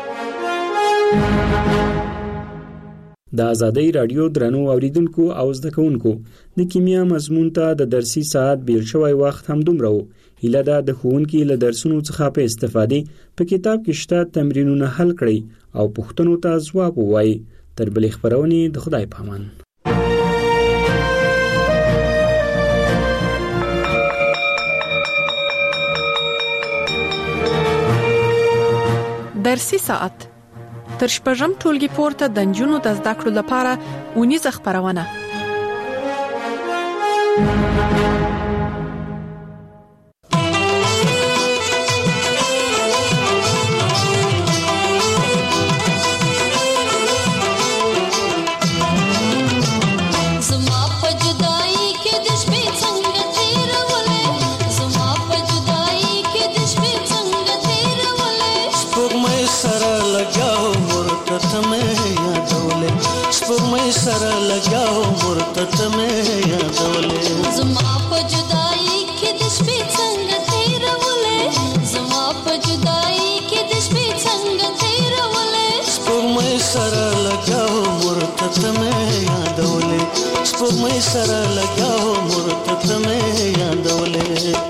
د آزادي رادیو درنو اوریدونکو او زده کوونکو د کیمیا مضمون ته د درسي ساعت بیل شوی وخت هم دومره وو. هیله ده د ښوونکي له درسونو څخه په استفادې په کتاب کې شته تمرینونه حل کړئ او پوښتنو ته ځواب ووایي. تر بلې خبرونې د خدای په امان. درسي ساعت تر شپږم ټولګي پورته د نجونو د زده کړو لپاره اونیزه خبرونه. سره لګاو مرتت مې یادولې زما په جدائی کې د شپې څنګه تیرولې زما په جدائی کې د شپې څنګه تیرولې سپوږمۍ سره لګاو مرتت مې یادولې سپوږمۍ سره لګاو مرتت مې یادولې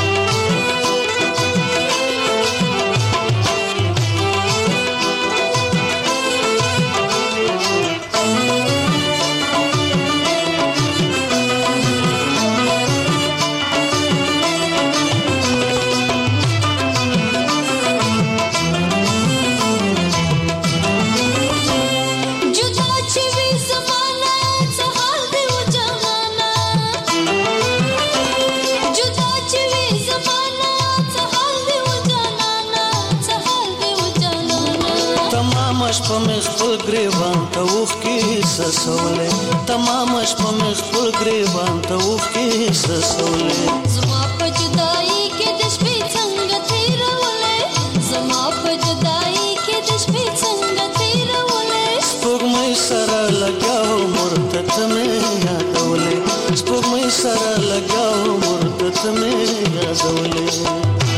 شپه مې خپل ګریوان ته وښکې سسولې تمام شپه مې خپل ګریوان ته وښکې سسولې زما په جدائی کې د شپې څنګه تیرولې زما په جدائی کې د شپې څنګه تیرولې سپوږمۍ سره لګاو مرتت مې یادولې سپوږمۍ سره لګاو مرتت مې یادولې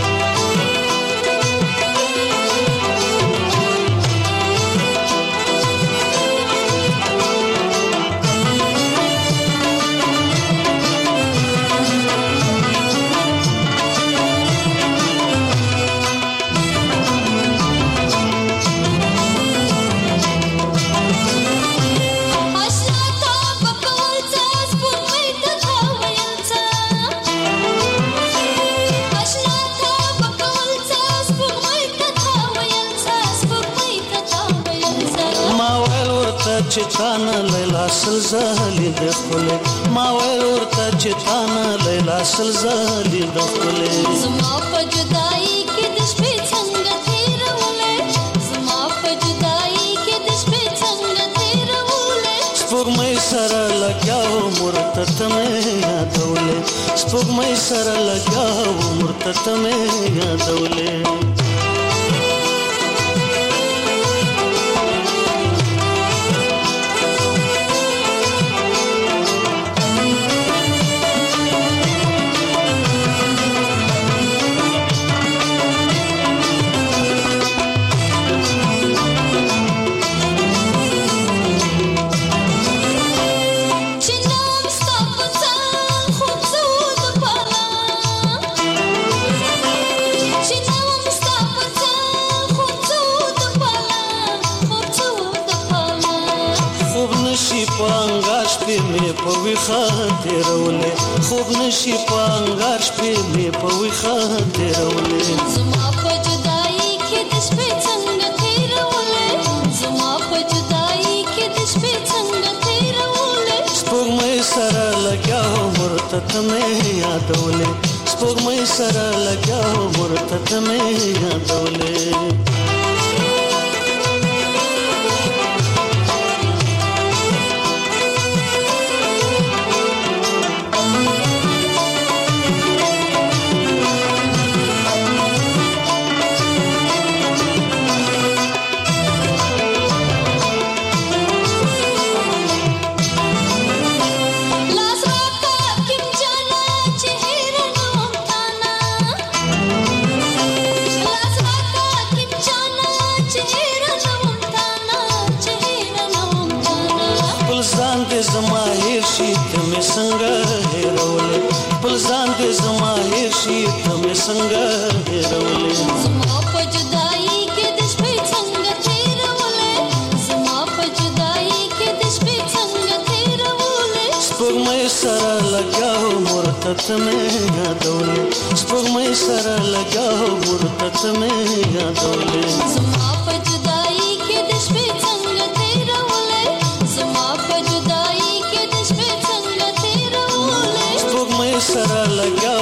چتانا لیلا سلزالی دخله ما ویل ورته چتانا لیلا سلزالی دخله زما په جدائی کې د شپې څنګه تیرولې زما په جدائی کې د شپې څنګه تیرولې سپوږمۍ سره لګاو مرتت مې یادولې سپوږمۍ سره لګاو مرتت مې یادولې پوي خاطرولې خوب نشي پانګار شپې مې پوي خاطرولې زما په جدائی کې د شپې څنګه تیرولې زما مرتد مې یادولې سپوږمۍ سره لګیاو مرتد مې یادولې में यादोले सपने सरा लगाओ मुर्तत में यादोले ज़मा पे जुदाई के दिश पे संग तेरा बोले ज़मा पे जुदाई के दिश पे संग तेरा बोले सपने सरा लगा